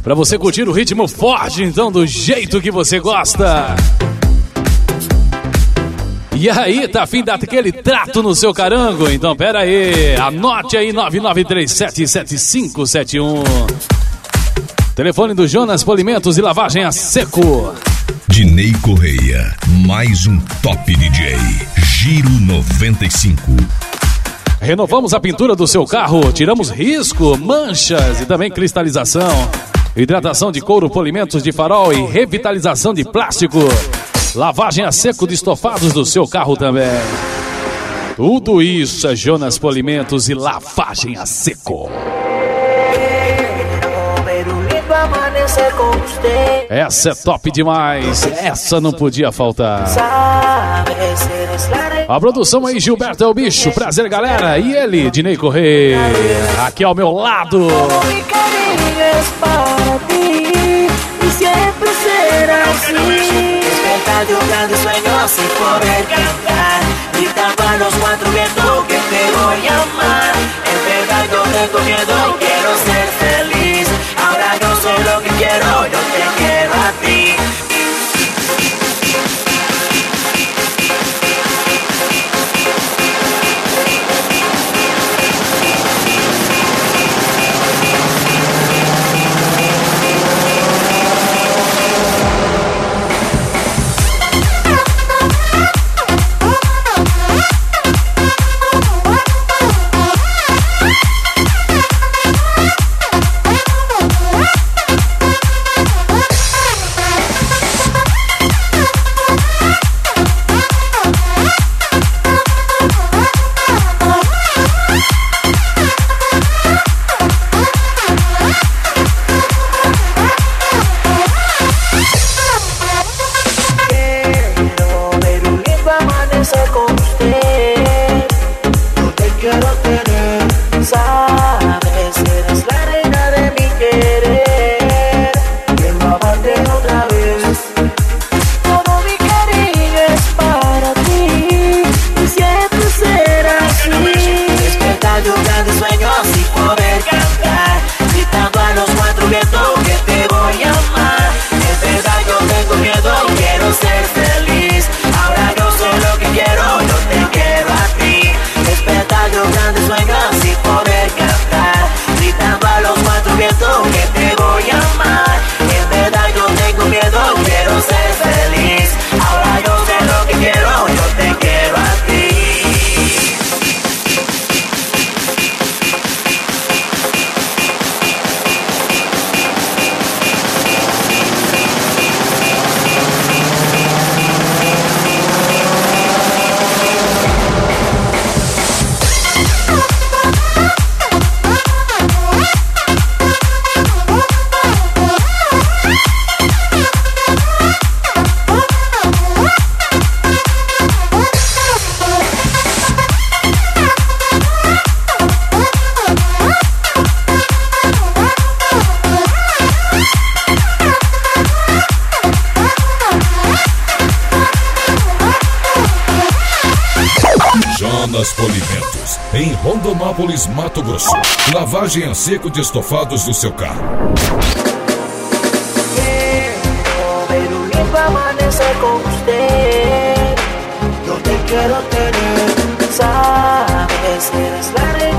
Pra você curtir o ritmo forte, então, do jeito que você gosta. E aí, tá afim de dar aquele trato no seu carango? Então, pera aí, anote aí 99377571. Telefone do Jonas Polimentos e Lavagem a Seco. Dinei Correia, mais um top DJ, Giro 95. Renovamos a pintura do seu carro, tiramos risco, manchas e também cristalização. Hidratação de couro, polimentos de farol e revitalização de plástico. Lavagem a seco de estofados do seu carro também. Tudo isso é Jonas Polimentos e Lavagem a Seco. Essa é top demais, essa não podia faltar. A produção aí, Gilberto é o bicho, prazer galera. E ele, Dinei Correia, aqui ao meu lado. De un grande sueño sin poder cantar, gritando a los cuatro vientos que te voy a amar. En verdad yo tengo miedo y quiero ser feliz. Ahora yo sé lo que quiero, yo te quiero a ti. Jonas Polimentos, em Rondonópolis, Mato Grosso. Lavagem a seco de estofados do seu carro. Yo te quiero tener, sabes, eres la